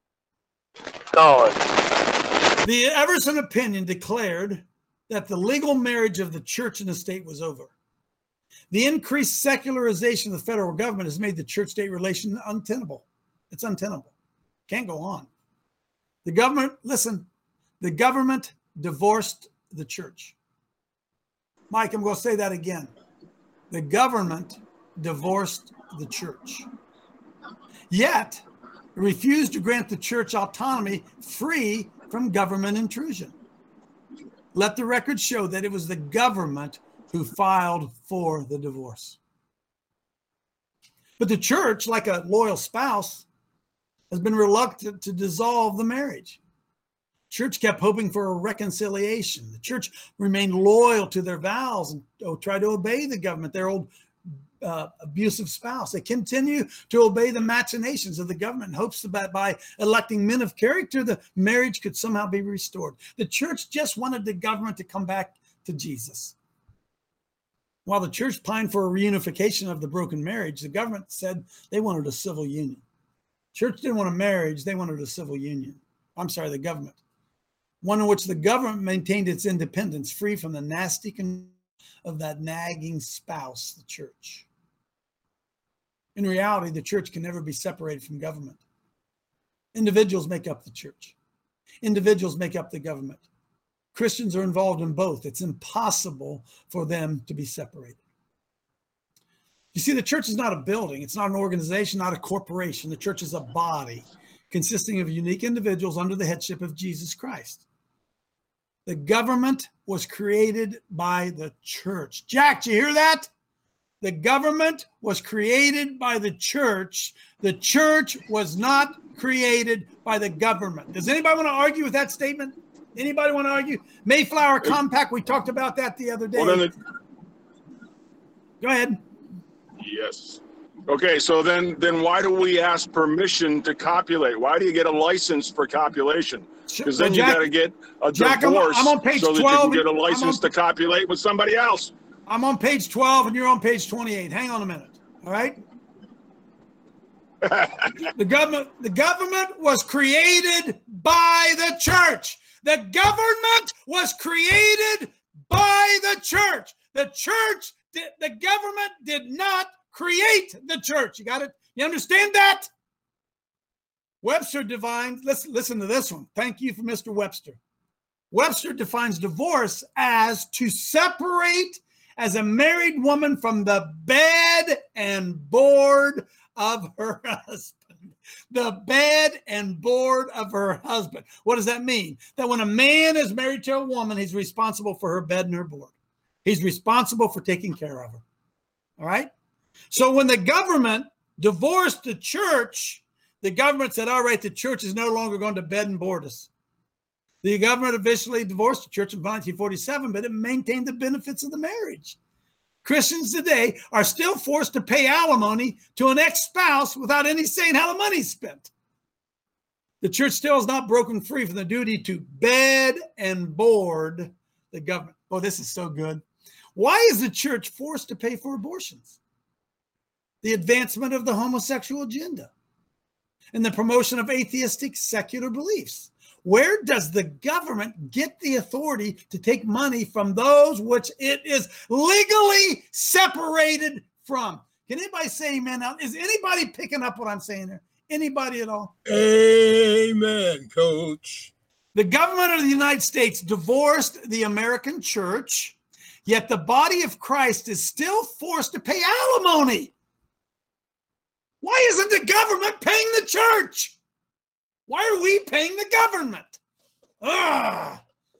God. The Everson opinion declared that the legal marriage of the church and the state was over. The increased secularization of the federal government has made the church-state relation untenable. It's untenable. Can't go on. The government, listen, the government divorced the church. Mike, I'm going to say that again. The government divorced the church. Yet, it refused to grant the church autonomy free from government intrusion. Let the record show that it was the government who filed for the divorce. But the church, like a loyal spouse, has been reluctant to dissolve the marriage. Church kept hoping for a reconciliation. The church remained loyal to their vows and tried to obey the government, their old abusive spouse. They continue to obey the machinations of the government in hopes that by electing men of character, the marriage could somehow be restored. The church just wanted the government to come back to Jesus. While the church pined for a reunification of the broken marriage, the government said they wanted a civil union. Church didn't want a marriage, they wanted a civil union. I'm sorry, the government. One in which the government maintained its independence, free from the nasty control of that nagging spouse, the church. In reality, the church can never be separated from government. Individuals make up the church. Individuals make up the government. Christians are involved in both. It's impossible for them to be separated. You see, the church is not a building. It's not an organization, not a corporation. The church is a body consisting of unique individuals under the headship of Jesus Christ. The government was created by the church. Jack, do you hear that? The government was created by the church. The church was not created by the government. Does anybody want to argue with that statement? Anybody want to argue? Mayflower Compact, we talked about that the other day. Well, Go ahead. Yes. Okay, so then why do we ask permission to copulate? Why do you get a license for copulation? Because then you got to get a divorce I'm on page so 12, that you can get a license to copulate with somebody else. I'm on page 12 and you're on page 28. Hang on a minute. All right? The government was created by the church. The government was created by the church. The government did not create the church. You got it? You understand that? Webster defines, listen to this one. Thank you for Mr. Webster. Webster defines divorce as to separate as a married woman from the bed and board of her husband. The bed and board of her husband. What does that mean? That when a man is married to a woman, he's responsible for her bed and her board. He's responsible for taking care of her. All right? So when the government divorced the church, the government said, all right, the church is no longer going to bed and board us. The government officially divorced the church in 1947, but it maintained the benefits of the marriage. Christians today are still forced to pay alimony to an ex-spouse without any saying how the money's spent. The church still is not broken free from the duty to bed and board the government. Oh, this is so good. Why is the church forced to pay for abortions, the advancement of the homosexual agenda, and the promotion of atheistic secular beliefs? Where does the government get the authority to take money from those which it is legally separated from? Can anybody say amen now? Is anybody picking up what I'm saying there? Anybody at all? Amen, Coach. The government of the United States divorced the American church, yet the body of Christ is still forced to pay alimony. Why isn't the government paying the church? Why are we paying the government?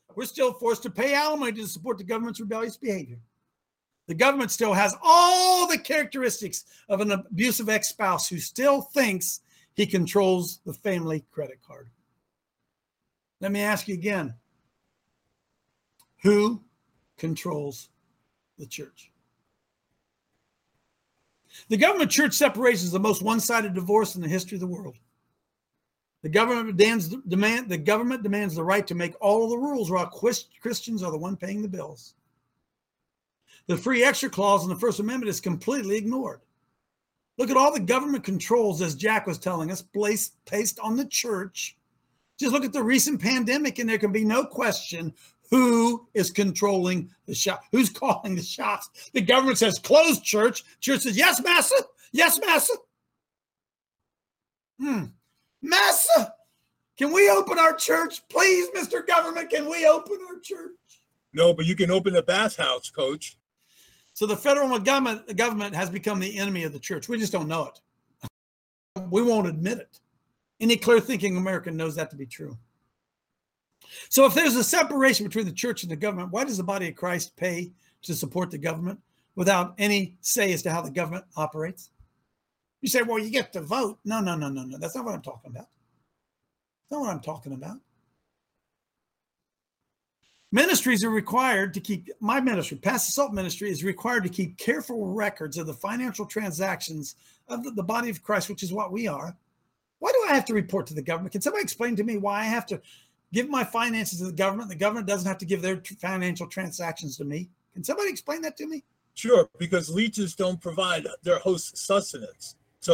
We're still forced to pay alimony to support the government's rebellious behavior. The government still has all the characteristics of an abusive ex-spouse who still thinks he controls the family credit card. Let me ask you again. Who controls the church? The government-church separation is the most one-sided divorce in the history of the world. The government demands the right to make all of the rules, while Christians are the one paying the bills. The free extra clause in the First Amendment is completely ignored. Look at all the government controls, as Jack was telling us, placed on the church. Just look at the recent pandemic, and there can be no question who is controlling the shot. Who's calling the shots? The government says, close church. Church says, yes, massa. Yes, massa. Massa, can we open our church? Please, Mr. Government, can we open our church? No, but you can open the bathhouse, Coach. So the federal government has become the enemy of the church. We just don't know it. We won't admit it. Any clear-thinking American knows that to be true. So if there's a separation between the church and the government, why does the body of Christ pay to support the government without any say as to how the government operates? You say, well, you get to vote. No. That's not what I'm talking about. That's not what I'm talking about. Ministries are required to keep, my ministry, Pass the Salt Ministry, is required to keep careful records of the financial transactions of the body of Christ, which is what we are. Why do I have to report to the government? Can somebody explain to me why I have to give my finances to the government? The government doesn't have to give their financial transactions to me. Can somebody explain that to me? Sure, because leeches don't provide their host sustenance. So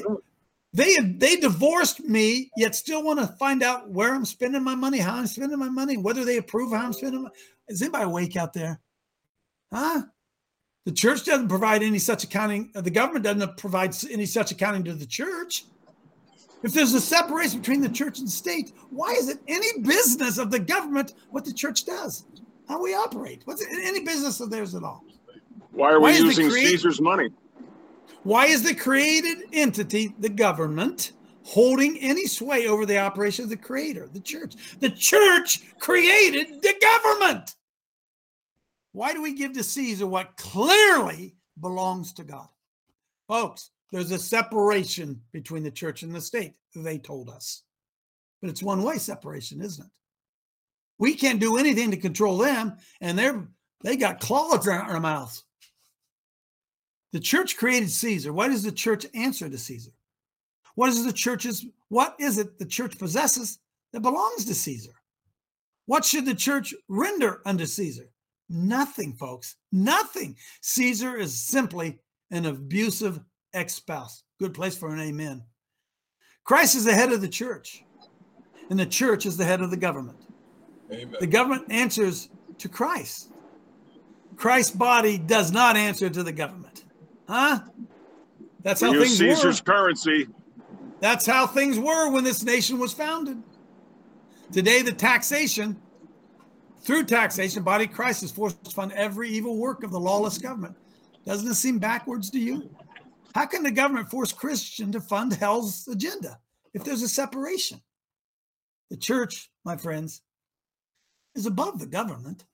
they divorced me, yet still want to find out where I'm spending my money, how I'm spending my money, whether they approve how I'm spending my money. Is anybody awake out there? Huh? The church doesn't provide any such accounting. The government doesn't provide any such accounting to the church. If there's a separation between the church and the state, why is it any business of the government what the church does, how we operate? What's it, any business of theirs at all? Why are we using Caesar's money? Why is the created entity, the government, holding any sway over the operation of the creator, the church? The church created the government. Why do we give to Caesar what clearly belongs to God? Folks, there's a separation between the church and the state, they told us. But it's one-way separation, isn't it? We can't do anything to control them, and they got claws in our mouths. The church created Caesar. Why does the church answer to Caesar? What is it the church possesses that belongs to Caesar? What should the church render unto Caesar? Nothing, folks. Nothing. Caesar is simply an abusive ex-spouse. Good place for an amen. Christ is the head of the church, and the church is the head of the government. Amen. The government answers to Christ. Christ's body does not answer to the government. Huh? That's how things were. Caesar's currency. That's how things were when this nation was founded. Today, through taxation, the body of Christ is forced to fund every evil work of the lawless government. Doesn't it seem backwards to you? How can the government force Christians to fund hell's agenda if there's a separation? The church, my friends, is above the government.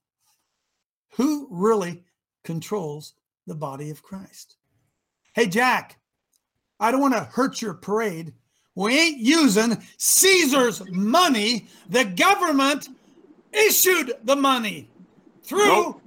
Who really controls the body of Christ? Hey, Jack, I don't want to hurt your parade. We ain't using Caesar's money. The government issued the money through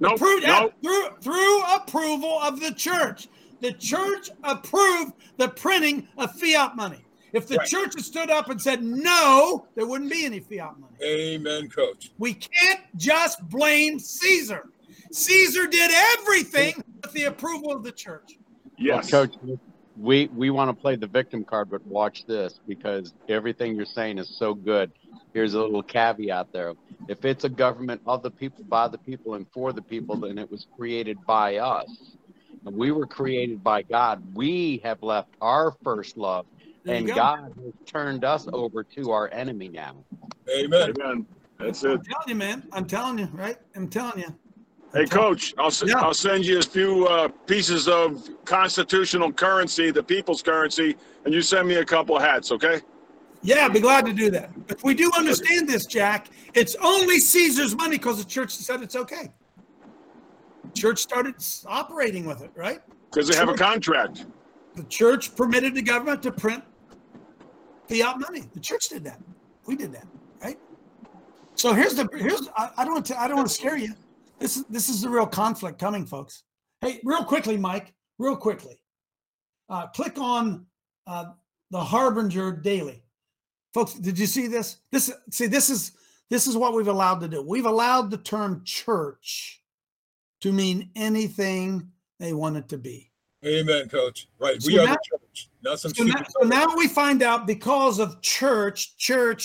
approval of the church. The church approved the printing of fiat money. If the church had stood up and said no, there wouldn't be any fiat money. Amen, Coach. We can't just blame Caesar. Caesar did everything with the approval of the church. Yes. Well, Coach, we want to play the victim card, but watch this, because everything you're saying is so good. Here's a little caveat there. If it's a government of the people, by the people, and for the people, then it was created by us. And we were created by God. We have left our first love, and God has turned us over to our enemy now. Amen. Amen. That's it. I'm telling you, man. I'm telling you, right? I'm telling you. Hey, Coach, I'll send you a few pieces of constitutional currency, the people's currency, and you send me a couple hats, okay? Yeah, I'd be glad to do that. But we do understand this, Jack. It's only Caesar's money because the church said it's okay. Church started operating with it, right? Because they have a contract. The church permitted the government to print fiat money. The church did that. We did that, right? So here's I don't want to scare you. This is the real conflict coming, folks. Hey, real quickly, Mike, real quickly. Click on the Harbinger Daily. Folks, did you see this? This is what we've allowed to do. We've allowed the term church to mean anything they want it to be. Amen, Coach. Right. So We are now- the church. Not some So stupid. now we find out because of church.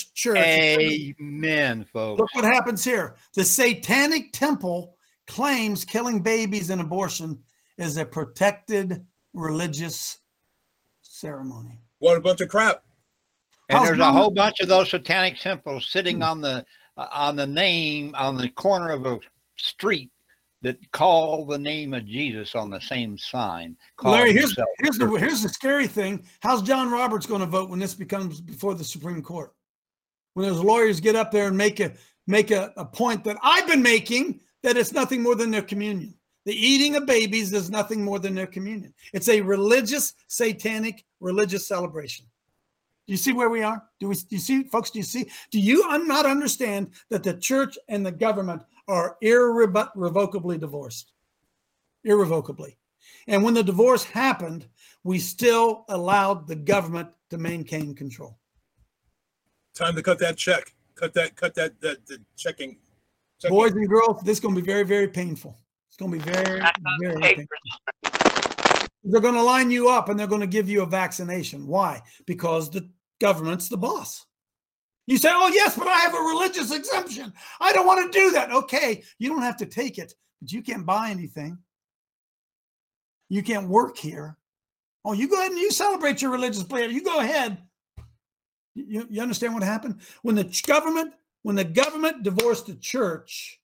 Amen, folks. Look what happens here. The Satanic Temple claims killing babies and abortion is a protected religious ceremony. What a bunch of crap. And there's a whole bunch of those satanic temples sitting on the name on the corner of a street that call the name of Jesus on the same sign. Larry, here's the scary thing. How's John Roberts going to vote when this becomes before the Supreme Court? When those lawyers get up there and make a point that I've been making, that it's nothing more than their communion. The eating of babies is nothing more than their communion. It's a religious, satanic, religious celebration. Do you see where we are? Do you see, folks? Do you not understand that the church and the government are irrevocably divorced? Irrevocably. And when the divorce happened, we still allowed the government to maintain control. Time to cut that check. Cut the checking. Boys and girls, this is going to be very, very painful. It's going to be very, very painful. They're going to line you up and they're going to give you a vaccination. Why? Because the government's the boss. You say, oh, yes, but I have a religious exemption. I don't want to do that. Okay, you don't have to take it, but you can't buy anything. You can't work here. Oh, you go ahead and you celebrate your religious prayer. You go ahead. You understand what happened? When the government divorced the church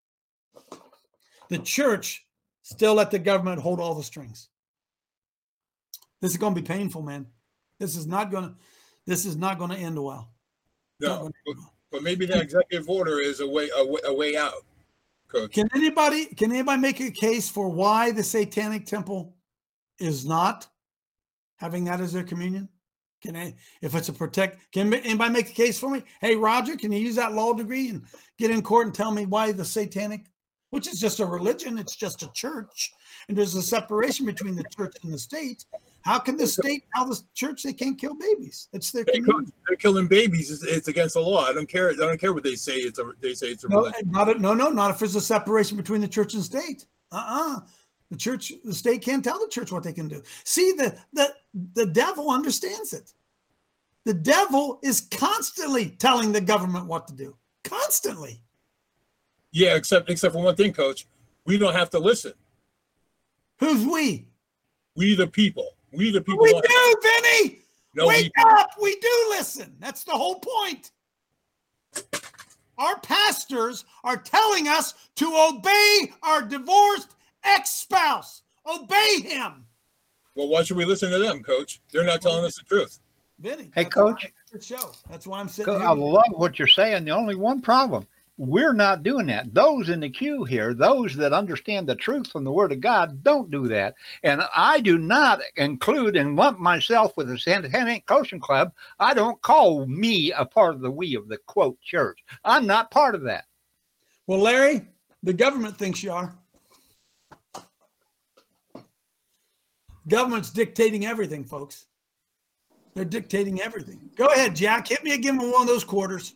still let the government hold all the strings. This is going to be painful, man. This is not going to end well. No, but maybe the executive order is a way out, Coach. Can anybody make a case for why the Satanic Temple is not having that as their communion? Can anybody make a case for me? Hey, Roger, can you use that law degree and get in court and tell me why the Satanic, which is just a religion, it's just a church, and there's a separation between the church and the state. How can the state tell the church they can't kill babies? It's their community. They're killing babies. It's against the law. I don't care what they say. They say it's a religion. Not if there's a separation between the church and state. The state can't tell the church what they can do. See, the devil understands it. The devil is constantly telling the government what to do. Constantly. Yeah, except for one thing, Coach. We don't have to listen. Who's we? We the people. We the people. We do, Vinny. No, Wake up. We do listen. That's the whole point. Our pastors are telling us to obey our divorced ex-spouse. Obey him. Well, why should we listen to them, Coach? They're not telling us the truth. Vinny. Hey, Coach. Show. That's why I'm sitting here. I love what you're saying. The only one problem. We're not doing that. Those in the queue here, those that understand the truth from the Word of God, don't do that. And I do not include and lump myself with the Satanic Coaching Club. I don't call me a part of the we of the quote church. I'm not part of that. Well, Larry, the government thinks you are. Government's dictating everything, folks. They're dictating everything. Go ahead, Jack. Hit me again with one of those quarters.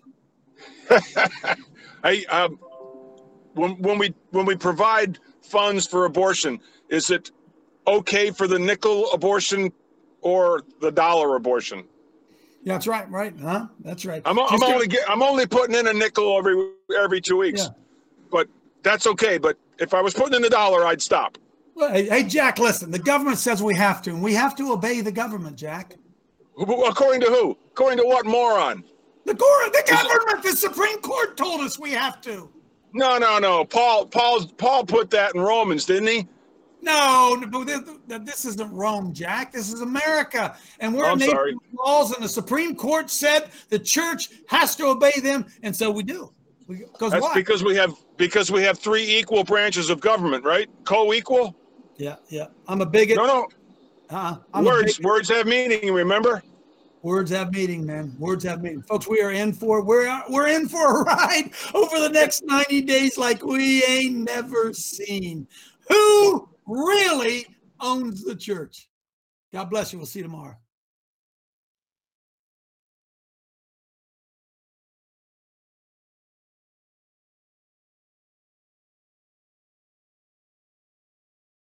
Hey, when we provide funds for abortion, is it okay for the nickel abortion or the dollar abortion? Yeah, that's right. Right? Huh? That's right. I'm only putting in a nickel every 2 weeks, yeah. But that's okay. But if I was putting in the dollar, I'd stop. Well, hey, Jack, listen. The government says we have to, and we have to obey the government, Jack. According to who? According to what moron? The government, the Supreme Court told us we have to. No. Paul put that in Romans, didn't he? No, but this isn't Rome, Jack. This is America. And we're I'm sorry. laws, and the Supreme Court said the church has to obey them, and so we do. That's why? because we have 3 equal branches of government, right? Co-equal? Yeah. I'm a bigot. No. Words have meaning, remember? Words have meaning, man. Words have meaning. Folks, we're in for a ride over the next 90 days like we ain't never seen. Who really owns the church? God bless you. We'll see you tomorrow.